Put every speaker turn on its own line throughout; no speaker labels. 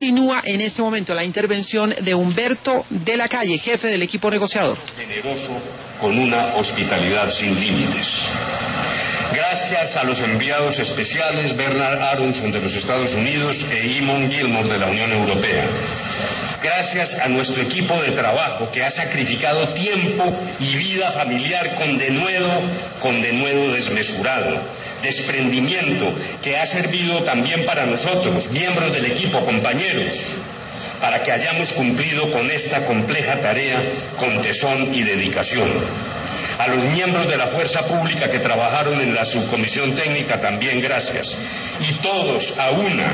Continúa en este momento la intervención de Humberto de la Calle, jefe del equipo negociador.
Generoso, con una hospitalidad sin límites. Gracias a los enviados especiales Bernard Aronson de los Estados Unidos e Eamon Gilmore de la Unión Europea. Gracias a nuestro equipo de trabajo que ha sacrificado tiempo y vida familiar con denuedo desmesurado, desprendimiento que ha servido también para nosotros, miembros del equipo, compañeros, para que hayamos cumplido con esta compleja tarea con tesón y dedicación. A los miembros de la fuerza pública que trabajaron en la subcomisión técnica también gracias. Y todos a una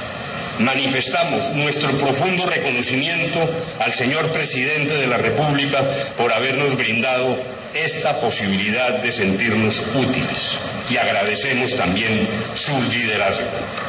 manifestamos nuestro profundo reconocimiento al señor presidente de la República por habernos brindado esta posibilidad de sentirnos útiles. Y agradecemos también su liderazgo.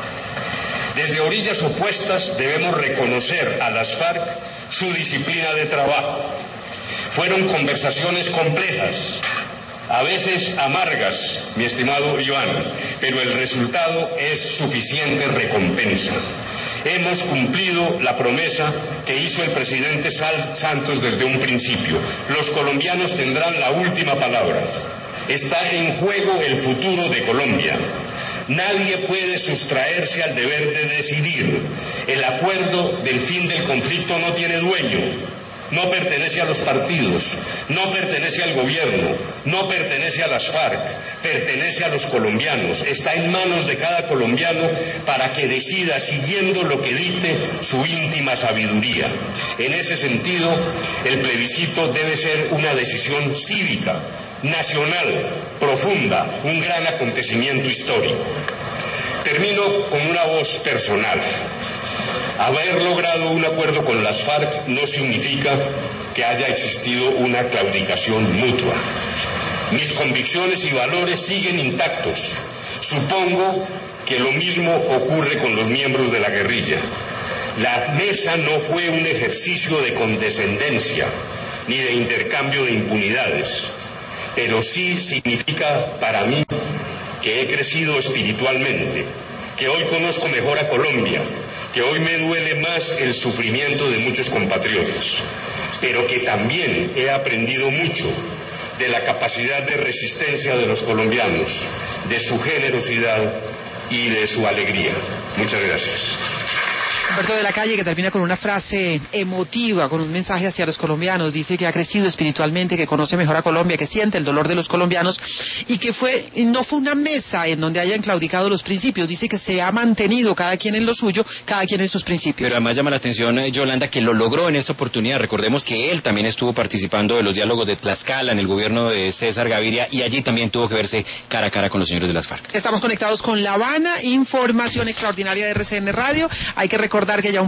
Desde orillas opuestas debemos reconocer a las FARC su disciplina de trabajo. Fueron conversaciones complejas, a veces amargas, mi estimado Joan, pero el resultado es suficiente recompensa. Hemos cumplido la promesa que hizo el presidente Santos desde un principio. Los colombianos tendrán la última palabra. Está en juego el futuro de Colombia. Nadie puede sustraerse al deber de decidir. El acuerdo del fin del conflicto no tiene dueño. No pertenece a los partidos, no pertenece al gobierno, no pertenece a las FARC, pertenece a los colombianos. Está en manos de cada colombiano para que decida siguiendo lo que dicte su íntima sabiduría. En ese sentido, el plebiscito debe ser una decisión cívica, nacional, profunda, un gran acontecimiento histórico. Termino con una voz personal. Haber logrado un acuerdo con las FARC no significa que haya existido una claudicación mutua. Mis convicciones y valores siguen intactos. Supongo que lo mismo ocurre con los miembros de la guerrilla. La mesa no fue un ejercicio de condescendencia ni de intercambio de impunidades, pero sí significa para mí que he crecido espiritualmente, que hoy conozco mejor a Colombia, que hoy me duele más el sufrimiento de muchos compatriotas, pero que también he aprendido mucho de la capacidad de resistencia de los colombianos, de su generosidad y de su alegría. Muchas gracias.
Humberto de la Calle, que termina con una frase emotiva, con un mensaje hacia los colombianos. Dice que ha crecido espiritualmente, que conoce mejor a Colombia, que siente el dolor de los colombianos y que no fue una mesa en donde hayan claudicado los principios. Dice que se ha mantenido cada quien en lo suyo, cada quien en sus principios.
Pero además llama la atención, Yolanda, que lo logró en esta oportunidad. Recordemos que él también estuvo participando de los diálogos de Tlaxcala en el gobierno de César Gaviria y allí también tuvo que verse cara a cara con los señores de las FARC.
Estamos conectados con La Habana, información extraordinaria de RCN Radio. Hay que recordar que ya